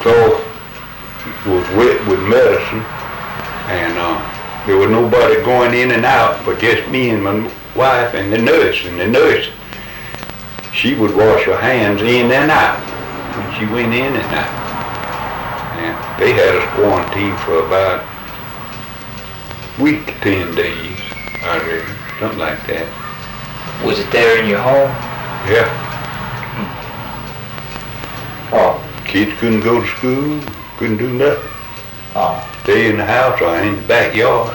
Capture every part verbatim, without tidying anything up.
cloth was wet with medicine, and uh, there was nobody going in and out but just me and my wife and the nurse. And the nurse, she would wash her hands in and out when she went in and out. And they had us quarantined for about a week to ten days, I reckon, something like that. Was it there in your home? Yeah. Oh. Kids couldn't go to school, couldn't do nothing. Oh. Stay in the house or in the backyard.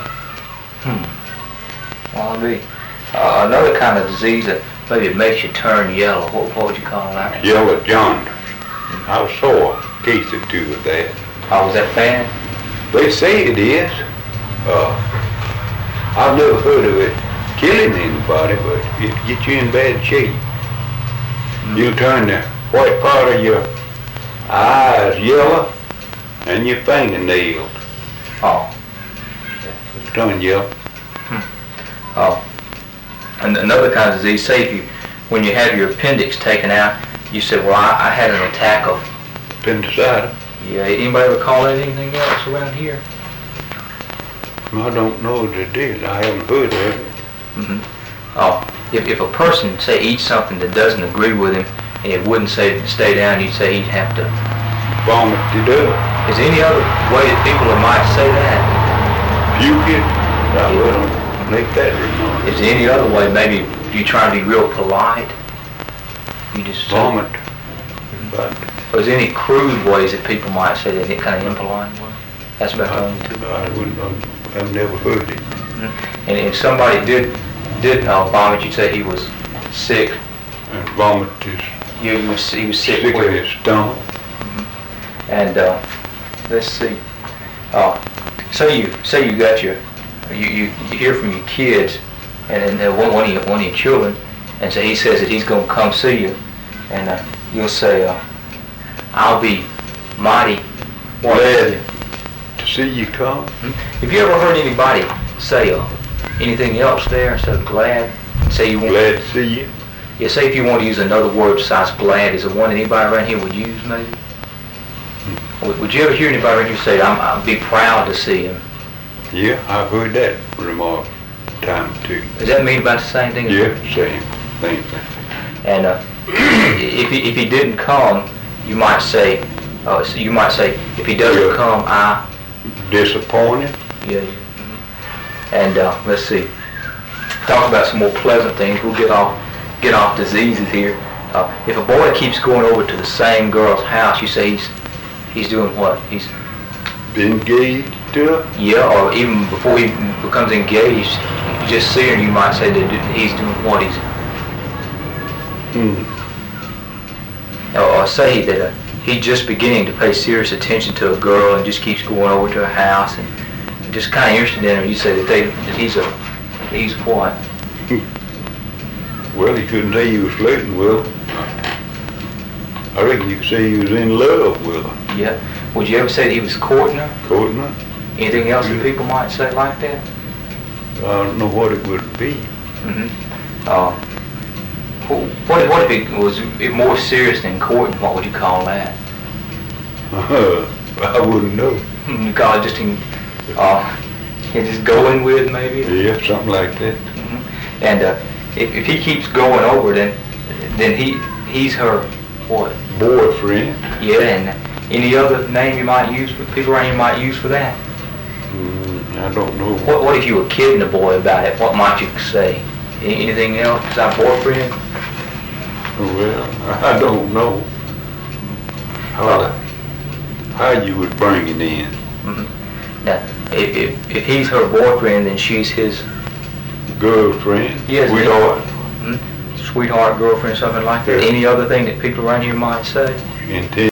Hmm. Well, it'd be uh, another kind of disease that maybe it makes you turn yellow. What, what would you call that? Yellow jaundice. I saw a case or two of that. Oh, was that bad? They say it is. Uh, I've never heard of it killing anybody, but it gets you in bad shape. Mm-hmm. You turn the white part of your eyes yellow and your fingernails. Oh. Turn yellow. Hmm. Oh. And another kind of disease, say if you, when you have your appendix taken out, you said, well, I, I had an attack of appendicitis. Yeah, anybody ever call it anything else around here? I don't know what it is. I haven't heard of it. Mm-hmm. Oh, if, if a person, say, eats something that doesn't agree with him, and it wouldn't say stay down, you'd say he'd have to vomit to do it. Is there any other way that people might say that? Puke it? I wouldn't make that remark. Is there any other way? Maybe you try to be real polite? You just vomit. But or is there any crude ways that people might say that, any kind of impolite way? That's about the only two. I wouldn't. I've never heard it. Mm-hmm. And if somebody did did uh, vomit, you'd say he was sick. And vomit is. Yeah, he was he was sick. Sick of his stomach. Mm-hmm. And uh, let's see. Uh, say you say you got your you, you, you hear from your kids, and then one one of your one of your children, and so he says that he's going to come see you, and uh, you'll say, uh, "I'll be mighty glad to see you come." Mm-hmm. Have you ever heard anybody say uh, anything else there instead of glad? Say you want glad to see you. Yeah, say if you want to use another word besides glad, is there one anybody around here would use maybe? Hmm. Would, would you ever hear anybody around here say, I'm, I'd be proud to see him? Yeah, I've heard that remark time too. Does that mean about the same thing? Yeah, same thing. And uh, if he if he didn't come, you might say, uh, so you might say, if he doesn't yeah. come, I disappointed. Yeah. Mm-hmm. And uh, let's see. Talk about some more pleasant things. We'll get off get off diseases here. Uh, if a boy keeps going over to the same girl's house, you say he's he's doing what? He's engaged to her? Yeah, or even before he becomes engaged, you just see her and you might say that he's doing what he's. Hmm. Or, or say that uh, he's just beginning to pay serious attention to a girl and just keeps going over to her house and just kind of interested in her. You say that they that he's a he's what? Well, he couldn't say he was flirting with her. I reckon you could say he was in love with her. Yeah. Would you ever say that he was courting her? Courting her. Anything else yeah. that people might say like that? I don't know what it would be. Mm-hmm. Uh, what, what if it was more serious than courting? What would you call that? Uh, I wouldn't know. You call it just in, uh, just going with maybe? Yeah, something like that. Mm-hmm. And uh, if, if he keeps going over, then then he he's her what? Boyfriend. Yeah, and any other name you might use, people around you might use for that? Mm, I don't know. What What if you were kidding a boy about it? What might you say? Anything else besides boyfriend? Well, I don't know how how you would bring it in. Mm-hmm. Now, if, if if he's her boyfriend, then she's his girlfriend. Yes, sweetheart. Mm-hmm. Sweetheart, girlfriend, something like that. Yeah. Any other thing that people around here might say? Intent.